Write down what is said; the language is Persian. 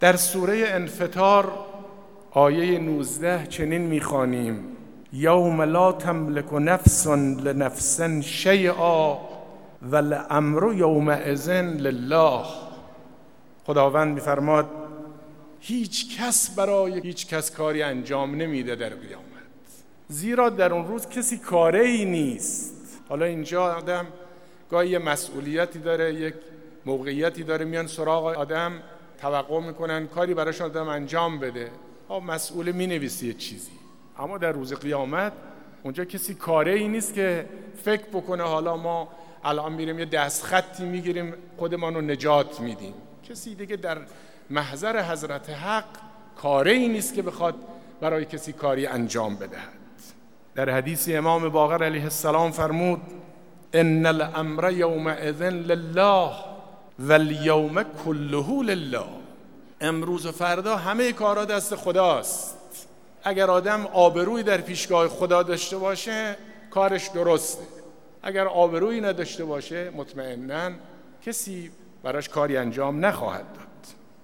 در سوره انفطار آیه 19 چنین می‌خوانیم: یوم لا تملک نفس لنفس شیئا والامر یومئذ لله. خداوند می‌فرماد هیچ کس برای هیچ کس کاری انجام نمیده در قیامت، زیرا در اون روز کسی کاری نیست. حالا اینجا آدم گاهی یه مسئولیتی داره، یک موقعیتی داره، میان سراغ آدم توقع میکنن کاری براش آدم انجام بده، مسئول مینویسی یه چیزی. اما در روز قیامت اونجا کسی کاری نیست که فکر بکنه حالا ما الان میریم یه دستخطی میگیریم خودمان رو نجات میدیم. کسی دیگه در محضر حضرت حق کاری نیست که بخواد برای کسی کاری انجام بدهد. در حدیث امام باقر علیه السلام فرمود: ان الامر یومئذ لله والیوم کله لله. امروز و فردا همه کارا دست خداست. اگر آدم آبرویی در پیشگاه خدا داشته باشه کارش درسته، اگر آبرویی نداشته باشه مطمئناً کسی براش کاری انجام نخواهد داد.